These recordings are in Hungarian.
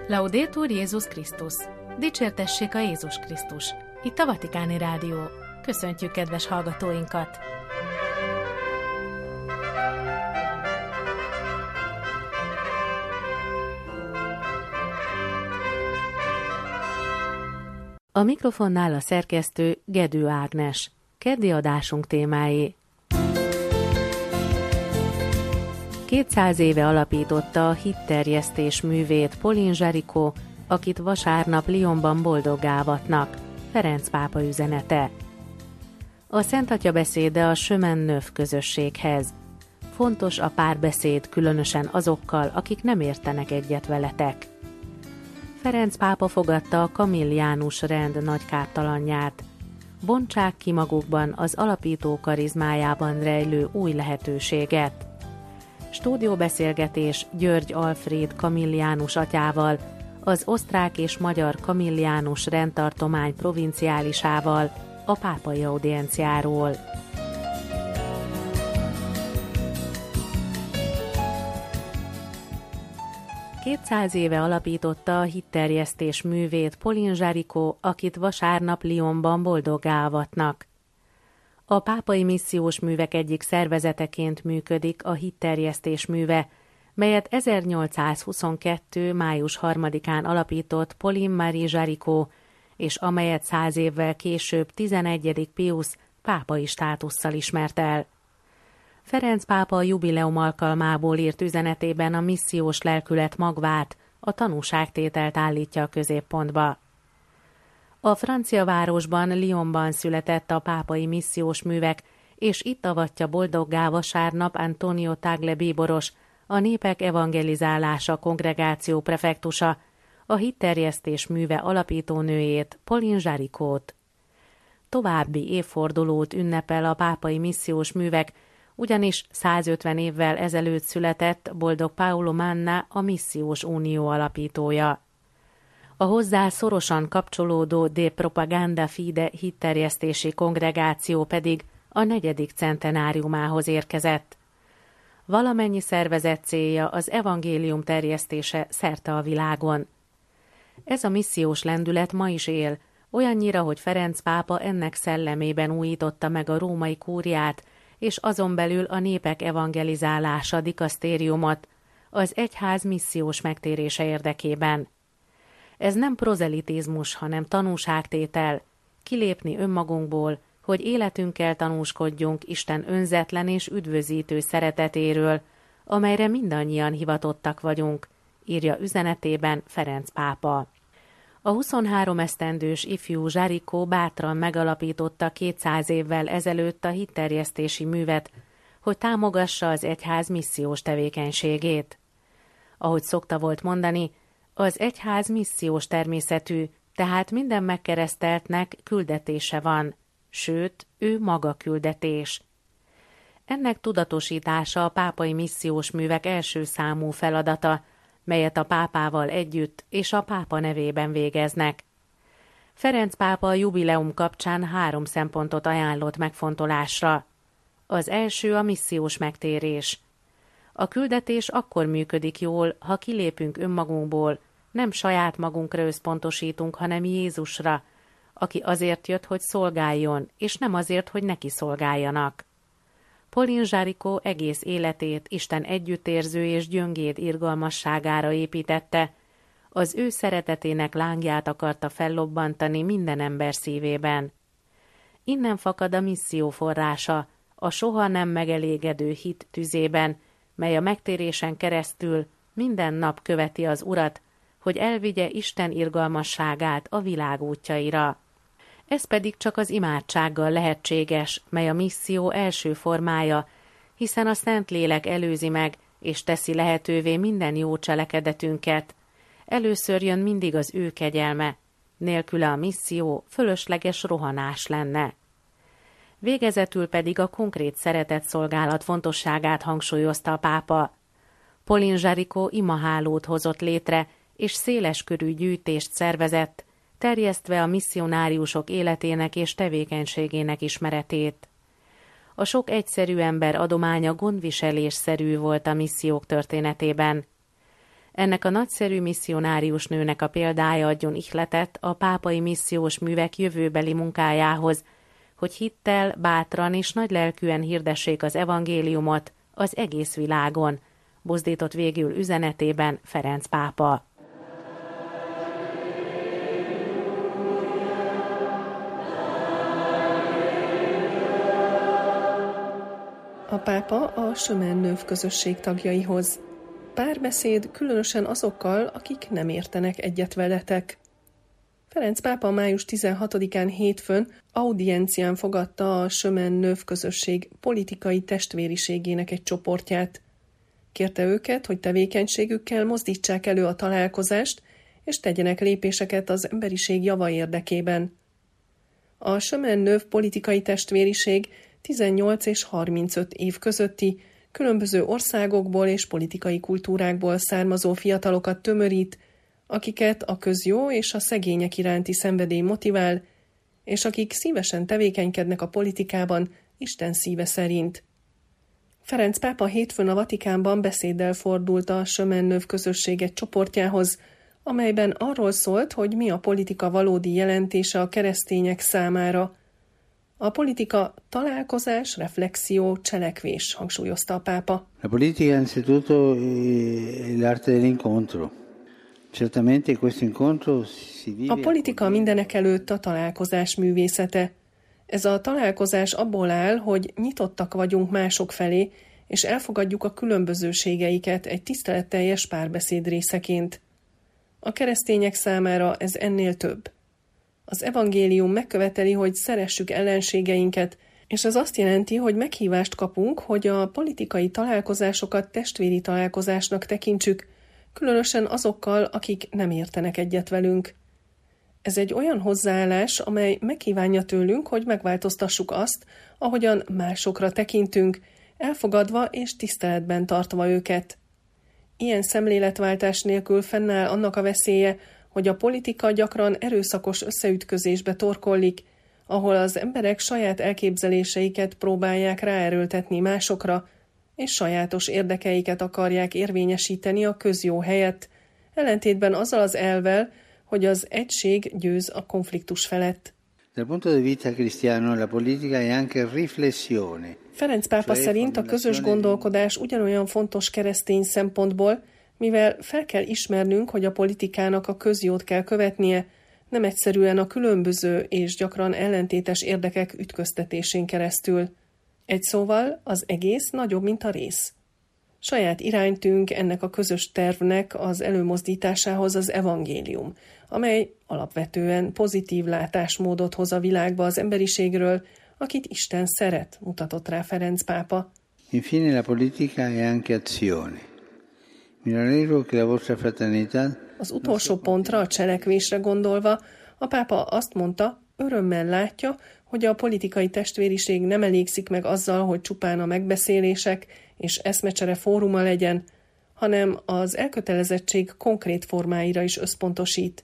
Laudetur Jézus Krisztus! Dicsértessék a Jézus Krisztus! Itt a Vatikáni Rádió. Köszöntjük kedves hallgatóinkat! A mikrofonnál a szerkesztő Gedő Ágnes. Keddi adásunk témái. 200 éve alapította a hitterjesztés művét Pauline Jaricot, akit vasárnap Lyonban boldoggá avatnak. Ferenc pápa üzenete. A Szent Atya beszéde a Chemin Neuf közösséghez. Fontos a párbeszéd, különösen azokkal, akik nem értenek egyet veletek. Ferenc pápa fogadta a kamilliánus rend nagy kártalanját. Bontsák ki magukban az alapító karizmájában rejlő új lehetőséget. Stúdióbeszélgetés György Alfréd kamilliánus atyával, az osztrák és magyar kamilliánus rendtartomány provinciálisával a pápai audienciáról. ...200 éve alapította a hitterjesztés művét Pauline Jaricot, akit vasárnap Lyonban boldoggá avatnak. A pápai missziós művek egyik szervezeteként működik a hitterjesztés műve, melyet 1822. május 3-án alapított Pauline Marie Jaricot, és amelyet 100 évvel később 11. Piusz pápai státusszal ismert el. Ferenc pápa a jubileum alkalmából írt üzenetében a missziós lelkület magvát, a tanúságtételt állítja a középpontba. A francia városban, Lyonban született a pápai missziós művek, és itt avatja boldoggá vasárnap Antonio Tagle bíboros, a Népek Evangelizálása kongregáció prefektusa, a hitterjesztés műve alapítónőjét, Pauline Jaricot. További évfordulót ünnepel a pápai missziós művek, ugyanis 150 évvel ezelőtt született Boldog Paolo Manna, a Missziós Unió alapítója. A hozzá szorosan kapcsolódó De Propaganda Fide hitterjesztési kongregáció pedig a 4. centenáriumához érkezett. Valamennyi szervezet célja az evangélium terjesztése szerte a világon. Ez a missziós lendület ma is él, olyannyira, hogy Ferenc pápa ennek szellemében újította meg a római kúriát, és azon belül a Népek Evangelizálása dikasztériumot, az egyház missziós megtérése érdekében. Ez nem prozelitizmus, hanem tanúságtétel, kilépni önmagunkból, hogy életünkkel tanúskodjunk Isten önzetlen és üdvözítő szeretetéről, amelyre mindannyian hivatottak vagyunk, írja üzenetében Ferenc pápa. A 23 esztendős ifjú Jaricot bátran megalapította 200 évvel ezelőtt a hitterjesztési művet, hogy támogassa az egyház missziós tevékenységét. Ahogy szokta volt mondani, az egyház missziós természetű, tehát minden megkereszteltnek küldetése van, sőt, ő maga küldetés. Ennek tudatosítása a pápai missziós művek első számú feladata, melyet a pápával együtt és a pápa nevében végeznek. Ferenc pápa a jubileum kapcsán 3 szempontot ajánlott megfontolásra. Az első a missziós megtérés. A küldetés akkor működik jól, ha kilépünk önmagunkból, nem saját magunkra összpontosítunk, hanem Jézusra, aki azért jött, hogy szolgáljon, és nem azért, hogy neki szolgáljanak. Pauline Jaricot egész életét Isten együttérző és gyöngéd irgalmasságára építette, az ő szeretetének lángját akarta fellobbantani minden ember szívében. Innen fakad a misszió forrása, a soha nem megelégedő hit tüzében, mely a megtérésen keresztül minden nap követi az Urat, hogy elvigye Isten irgalmasságát a világ útjaira. Ez pedig csak az imádsággal lehetséges, mely a misszió első formája, hiszen a Szentlélek előzi meg, és teszi lehetővé minden jó cselekedetünket. Először jön mindig az ő kegyelme, nélküle a misszió fölösleges rohanás lenne. Végezetül pedig a konkrét szeretetszolgálat fontosságát hangsúlyozta a pápa. Pauline Jaricot imahálót hozott létre, és széleskörű gyűjtést szervezett, terjesztve a misszionáriusok életének és tevékenységének ismeretét. A sok egyszerű ember adománya gondviselésszerű volt a missziók történetében. Ennek a nagyszerű misszionárius nőnek a példája adjon ihletet a pápai missziós művek jövőbeli munkájához, hogy hittel, bátran és nagylelkűen hirdessék az evangéliumot az egész világon, buzdított végül üzenetében Ferenc pápa. A pápa a Chemin Neuf közösség tagjaihoz. Párbeszéd különösen azokkal, akik nem értenek egyet veletek. Ferenc pápa május 16-án hétfőn audiencián fogadta a Chemin Neuf közösség politikai testvériségének egy csoportját. Kérte őket, hogy tevékenységükkel mozdítsák elő a találkozást, és tegyenek lépéseket az emberiség java érdekében. A Chemin Neuf politikai testvériség 18 és 35 év közötti, különböző országokból és politikai kultúrákból származó fiatalokat tömörít, akiket a közjó és a szegények iránti szenvedély motivál, és akik szívesen tevékenykednek a politikában Isten szíve szerint. Ferenc pápa hétfőn a Vatikánban beszéddel fordult a Chemin Neuf közösség egy csoportjához, amelyben arról szólt, hogy mi a politika valódi jelentése a keresztények számára. A politika találkozás, reflexió, cselekvés, hangsúlyozta a pápa. La politica innanzitutto è l'arte dell'incontro. Certamente questo incontro si vive. A politika mindenek előtt a találkozás művészete. Ez a találkozás abból áll, hogy nyitottak vagyunk mások felé, és elfogadjuk a különbözőségeiket egy tiszteletteljes párbeszéd részeként. A keresztények számára ez ennél több. Az evangélium megköveteli, hogy szeressük ellenségeinket, és ez azt jelenti, hogy meghívást kapunk, hogy a politikai találkozásokat testvéri találkozásnak tekintsük, különösen azokkal, akik nem értenek egyet velünk. Ez egy olyan hozzáállás, amely megkívánja tőlünk, hogy megváltoztassuk azt, ahogyan másokra tekintünk, elfogadva és tiszteletben tartva őket. Ilyen szemléletváltás nélkül fennáll annak a veszélye, hogy a politika gyakran erőszakos összeütközésbe torkollik, ahol az emberek saját elképzeléseiket próbálják ráerőltetni másokra, és sajátos érdekeiket akarják érvényesíteni a közjó helyett, ellentétben azzal az elvvel, hogy az egység győz a konfliktus felett. Dal punto di vista cristiano, la politica è anche riflessione. Ferenc pápa szerint a közös gondolkodás ugyanolyan fontos keresztény szempontból, mivel fel kell ismernünk, hogy a politikának a közjót kell követnie, nem egyszerűen a különböző és gyakran ellentétes érdekek ütköztetésén keresztül. Egy szóval az egész nagyobb, mint a rész. Saját iránytűnk ennek a közös tervnek az előmozdításához az evangélium, amely alapvetően pozitív látásmódot hoz a világba az emberiségről, akit Isten szeret, mutatott rá Ferenc pápa. Infine la politica è anche azione. Mi rallegro che la vostra fraternità. Az utolsó pontra, a cselekvésre gondolva, a pápa azt mondta, örömmel látja, hogy a politikai testvériség nem elégszik meg azzal, hogy csupán a megbeszélések és eszmecsere fóruma legyen, hanem az elkötelezettség konkrét formáira is összpontosít.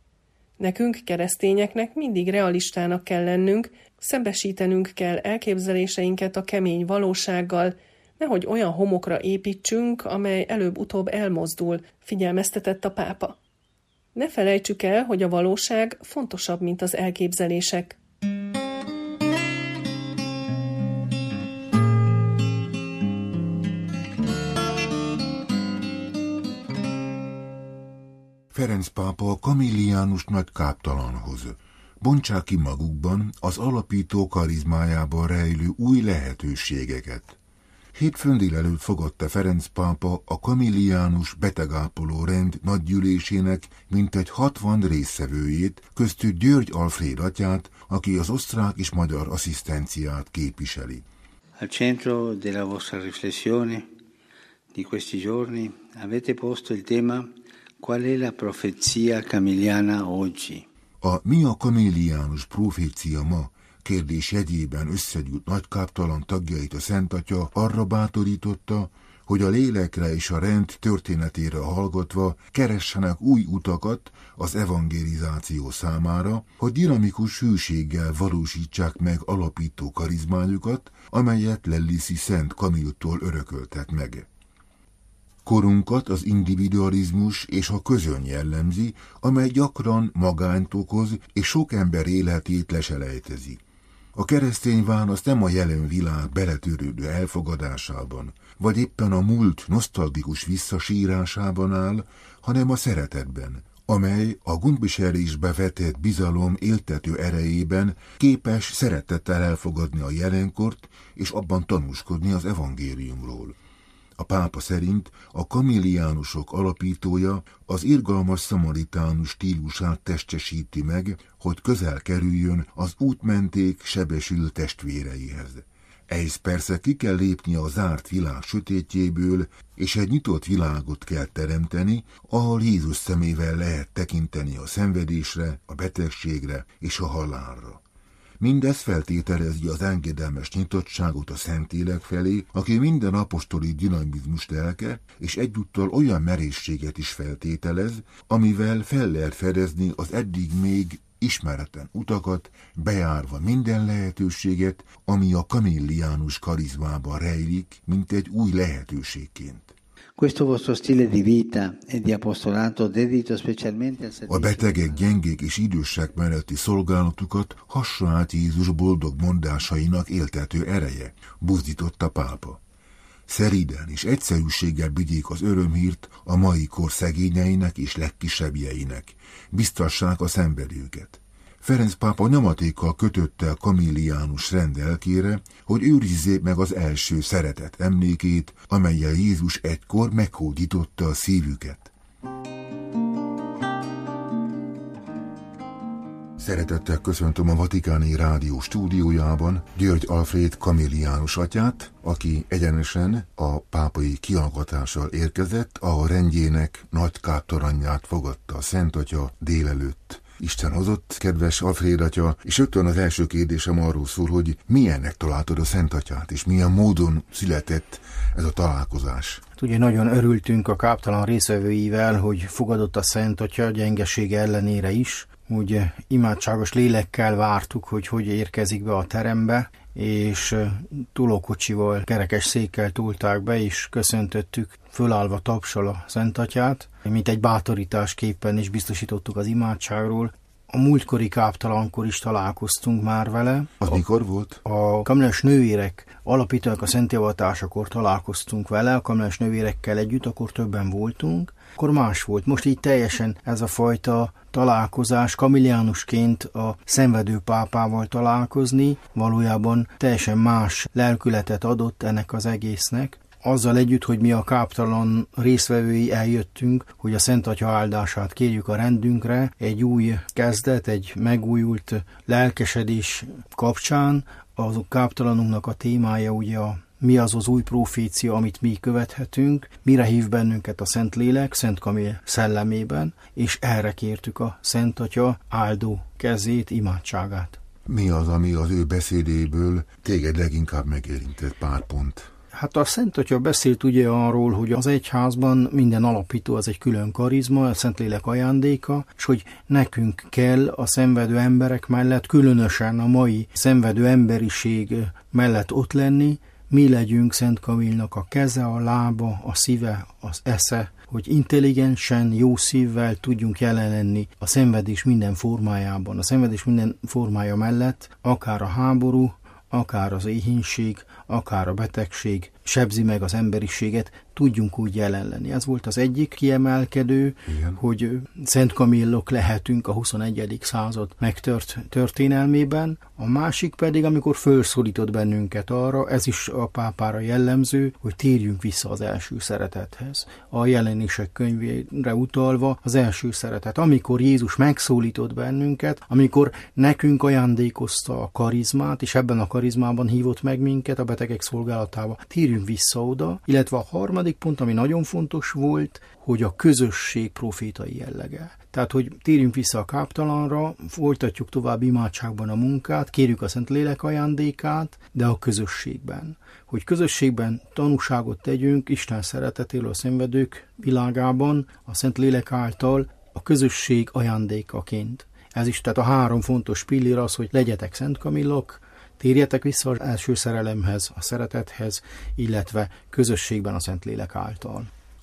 Nekünk, keresztényeknek mindig realistának kell lennünk, szembesítenünk kell elképzeléseinket a kemény valósággal, nehogy olyan homokra építsünk, amely előbb-utóbb elmozdul, figyelmeztetett a pápa. Ne felejtsük el, hogy a valóság fontosabb, mint az elképzelések. Ferenc pápa a Camillianus nagy káptalanhoz. Bontsák ki magukban az alapító karizmájában rejlő új lehetőségeket. Hétfőn délelőtt fogadta Ferenc pápa a Camillianus betegápoló rend nagygyűlésének mintegy 60 résztvevőjét, köztük György Alfréd atyát, aki az osztrák és magyar asszisztenciát képviseli. Al centro della vostra riflessione di questi giorni avete posto il tema qual è la profezia camilliana oggi. A mi a Camillianus profécia ma kérdés jegyében összegyűlt nagykáptalan tagjait a Szent Atya arra bátorította, hogy a lélekre és a rend történetére hallgatva keressenek új utakat az evangelizáció számára, hogy dinamikus hűséggel valósítsák meg alapító karizmájukat, amelyet Lelliszi Szent Kamiltól örököltek meg. Korunkat az individualizmus és a közöny jellemzi, amely gyakran magányt okoz és sok ember életét leselejtezi. A keresztény válasz nem a jelen világ beletörődő elfogadásában, vagy éppen a múlt nosztalgikus visszasírásában áll, hanem a szeretetben, amely a gondviselésbe vetett bizalom éltető erejében képes szeretettel elfogadni a jelenkort és abban tanúskodni az evangéliumról. A pápa szerint a kamilliánusok alapítója az irgalmas szamaritánus stílusát testesíti meg, hogy közel kerüljön az útmenték sebesült testvéreihez. Ehhez persze ki kell lépni a zárt világ sötétjéből, és egy nyitott világot kell teremteni, ahol Jézus szemével lehet tekinteni a szenvedésre, a betegségre és a halálra. Mindez feltételezi az engedelmes nyitottságot a Szentlélek felé, aki minden apostoli dinamizmust lelke, és egyúttal olyan merészséget is feltételez, amivel fel lehet fedezni az eddig még ismeretlen utakat, bejárva minden lehetőséget, ami a kamilliánus karizmában rejlik, mint egy új lehetőségként. A betegek, gyengék és idősek melletti szolgálatukat hasonlít Jézus boldog mondásainak éltető ereje, buzdított a pápa. Szeriden és egyszerűséggel vigyék az örömhírt a mai kor szegényeinek és legkisebbjeinek, biztassák a szenvedőket. Ferenc pápa nyomatékkal kötötte a kamilliánus rend lelkére, hogy őrizzék meg az első szeretet emlékét, amellyel Jézus egykor meghódította a szívüket. Szeretettel köszöntöm a Vatikáni Rádió stúdiójában György Alfréd kamilliánus atyát, aki egyenesen a pápai kihallgatással érkezett, a rendjének nagy káptalanját fogadta a Szent Atya délelőtt. Isten hozott, kedves Alfréd atya, és rögtön az első kérdésem arról szól, hogy milyennek találtad a Szent Atyát, és milyen módon született ez a találkozás. Ugye nagyon örültünk a káptalan részvevőivel, hogy fogadott a Szent Atya gyengesége ellenére is. Úgy imádságos lélekkel vártuk, hogy érkezik be a terembe, és tolókocsival, kerekes székkel tolták be, és köszöntöttük fölállva tapsal a Szent Atyát, mint egy bátorításképpen is biztosítottuk az imádságról. A múltkori káptalankor is találkoztunk már vele. Az mikor volt? A kamilliánus nővérek alapítóak a szentjavatásakor találkoztunk vele, a kamilliánus nővérekkel együtt, akkor többen voltunk. Akkor más volt. Most így teljesen ez a fajta találkozás, kamilliánusként a szenvedő pápával találkozni, valójában teljesen más lelkületet adott ennek az egésznek. Azzal együtt, hogy mi a káptalan résztvevői eljöttünk, hogy a Szent Atya áldását kérjük a rendünkre, egy új kezdet, egy megújult lelkesedés kapcsán, az káptalanunknak a témája ugye mi az az új profécia, amit mi követhetünk, mire hív bennünket a Szentlélek, Szent Kamill szellemében, és erre kértük a Szent Atya áldó kezét, imádságát. Mi az, ami az ő beszédéből téged leginkább megérintett pár pont? Hát a Szent Atya beszélt ugye arról, hogy az egyházban minden alapító az egy külön karizma, a Szentlélek ajándéka, és hogy nekünk kell a szenvedő emberek mellett, különösen a mai szenvedő emberiség mellett ott lenni, mi legyünk Szent Kamillnak a keze, a lába, a szíve, az esze, hogy intelligensen, jó szívvel tudjunk jelen lenni a szenvedés minden formájában. A szenvedés minden formája mellett, akár a háború, akár az éhínség, akár a betegség sebzi meg az emberiséget, tudjunk úgy jelen lenni. Ez volt az egyik kiemelkedő, igen, hogy Szent Kamillok lehetünk a 21. század megtört történelmében. A másik pedig, amikor felszólított bennünket arra, ez is a pápára jellemző, hogy térjünk vissza az első szeretethez. A Jelenések könyvére utalva az első szeretet. Amikor Jézus megszólított bennünket, amikor nekünk ajándékozta a karizmát, és ebben a karizmában hívott meg minket a betegek szolgálatába, térjünk vissza oda, illetve a harmadik pont, ami nagyon fontos volt, hogy a közösség profétai jellege. Tehát, hogy térjünk vissza a káptalanra, folytatjuk tovább imádságban a munkát, kérjük a Szentlélek ajándékát, de a közösségben. Hogy közösségben tanúságot tegyünk Isten szeretetéről a szenvedők világában, a Szentlélek által a közösség ajándékaként. Ez is, tehát a három fontos pillér az, hogy legyetek Szent Kamillok, térjetek vissza az első szerelemhez, a szeretethez, illetve közösségben a Szentlélek által.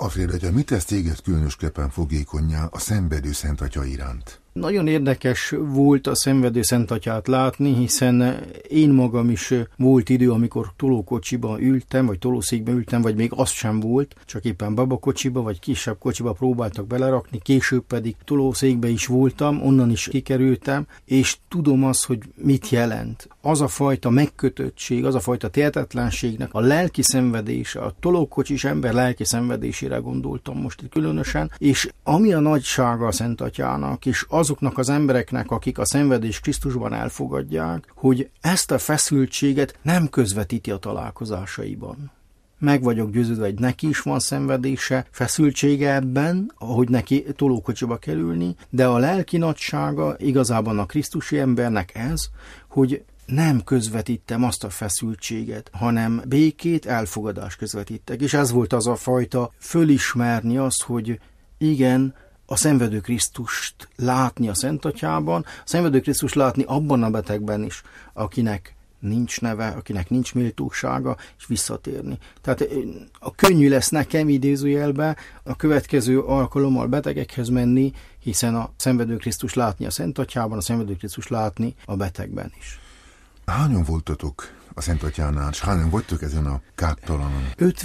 Alfred atya, mit tesz téged különösképpen fogékonnyá a szenvedő Szent Atya iránt? Nagyon érdekes volt a szenvedő Szent Atyát látni, hiszen én magam is volt idő, amikor tolókocsiba ültem, vagy tolószékbe ültem, vagy még az sem volt, csak éppen babakocsiba, vagy kisebb kocsiba próbáltak belerakni, később pedig tolószékbe is voltam, onnan is kikerültem, és tudom azt, hogy mit jelent. Az a fajta megkötöttség, az a fajta tehetetlenségnek a lelki szenvedése, a tolókocsis ember lelki szenvedésére gondoltam most különösen, és ami a nagysága a Szent Atyának, és azoknak az embereknek, akik a szenvedést Krisztusban elfogadják, hogy ezt a feszültséget nem közvetíti a találkozásaiban. Meg vagyok győződve, hogy neki is van szenvedése, feszültsége ebben, ahogy neki tolókocsiba kell ülni, de a lelki nagysága igazában a krisztusi embernek ez, hogy nem közvetítem azt a feszültséget, hanem békét, elfogadást közvetítek. És ez volt az a fajta fölismerni azt, hogy igen, a szenvedő Krisztust látni a Szent Atyában, a szenvedő Krisztust látni abban a betegben is, akinek nincs neve, akinek nincs méltósága, és visszatérni. Tehát a könnyű lesz nekem idézőjelbe a következő alkalommal betegekhez menni, hiszen a szenvedő Krisztust látni a Szent Atyában, a szenvedő Krisztust látni a betegben is. Hányan voltatok a Szent Atyánál, és hányan vagytok ezen a káptalanon?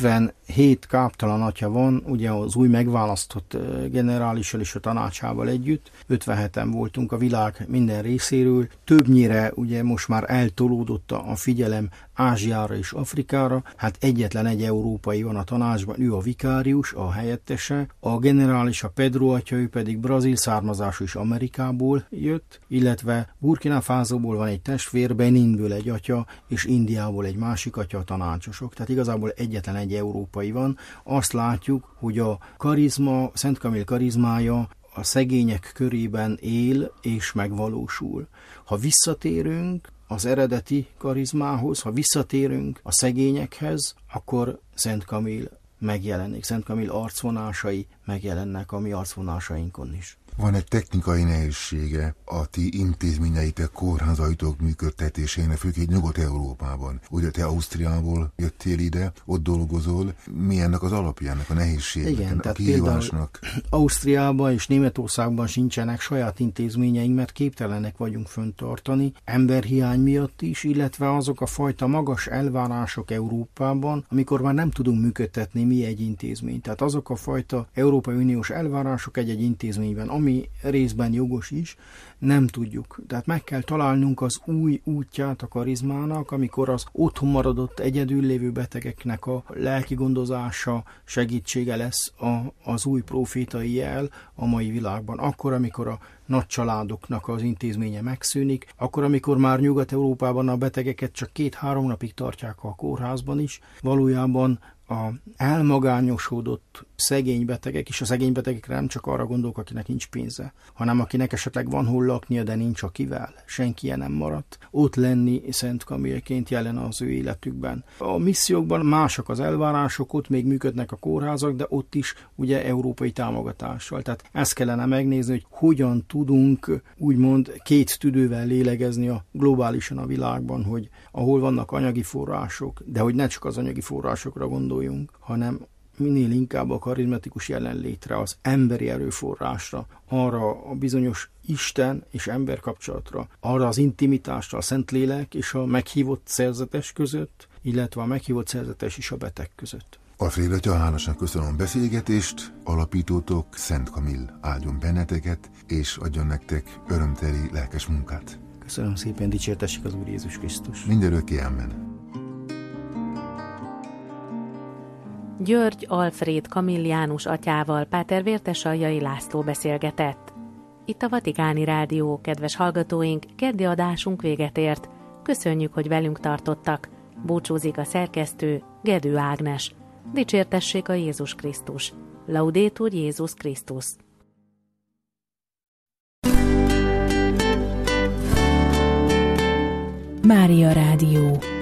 57 káptalan atya van, ugye az új megválasztott generálissal és a tanácsával együtt. 57-en voltunk a világ minden részéről. Többnyire ugye most már eltolódott a figyelem Ázsiára és Afrikára. Hát egyetlen egy európai van a tanácsban, ő a vikárius, a helyettese. A generális, a Pedro atya, ő pedig brazil származású és Amerikából jött, illetve Burkina Fasóból van egy testvér, Beninből egy atya, és Indiából egy másik atya, a tanácsosok. Tehát igazából egyetlen egy európai van. Azt látjuk, hogy a karizma, Szent Kamil karizmája a szegények körében él és megvalósul. Ha visszatérünk az eredeti karizmához, ha visszatérünk a szegényekhez, akkor Szent Kamil megjelenik. Szent Kamil arcvonásai megjelennek a mi arcvonásainkon is. Van egy technikai nehézsége a ti intézményeitek, kórházaitok működtetésének, főként Nyugat-Európában. Ugye te Ausztriából jöttél ide, ott dolgozol. Mi ennek az alapja, ennek a nehézségnek, a kihívásnak? Ausztriában és Németországban sincsenek saját intézményeink, mert képtelenek vagyunk fenntartani, emberhiány miatt is, illetve azok a fajta magas elvárások Európában, amikor már nem tudunk működtetni mi egy intézményt. Tehát azok a fajta Európai Uniós elvárások egy intézményben, ami részben jogos is, nem tudjuk. Tehát meg kell találnunk az új útját a karizmának, amikor az otthon maradott egyedül lévő betegeknek a lelki gondozása, segítsége lesz az új profétai jel a mai világban. Akkor, amikor a nagy családoknak az intézménye megszűnik, akkor, amikor már Nyugat-Európában a betegeket csak 2-3 napig tartják a kórházban is, valójában a elmagányosodott szegény betegek, és a szegény betegekre nem csak arra gondolok, akinek nincs pénze, hanem akinek esetleg van hol laknia, de nincs akivel, senki nem maradt. Ott lenni Szent Kamilként jelen az ő életükben. A missziókban mások az elvárások, ott még működnek a kórházak, de ott is ugye európai támogatással. Tehát ezt kellene megnézni, hogy hogyan tudunk úgymond 2 tüdővel lélegezni globálisan a világban, hogy ahol vannak anyagi források, de hogy ne csak az anyagi forrásokra gondoljunk, hanem minél inkább a karizmatikus jelenlétre, az emberi erőforrásra, arra a bizonyos Isten és ember kapcsolatra, arra az intimitásra, a Szentlélek és a meghívott szerzetes között, illetve a meghívott szerzetes és a beteg között. Alfred atya, hálásan köszönöm a beszélgetést, alapítótok Szent Kamil áldjon benneteket, és adjon nektek örömteli lelkes munkát. Köszönöm szépen, dicsértessék az Úr Jézus Krisztus. Mindörökké, amen. György Alfred Kamil János atyával Páter Vértesaljai László beszélgetett. Itt a Vatikáni Rádió, kedves hallgatóink, keddi adásunk véget ért. Köszönjük, hogy velünk tartottak. Búcsúzik a szerkesztő, Gedő Ágnes. Dicsértessék a Jézus Krisztus. Laudétur Jézus Krisztus. Mária Rádió.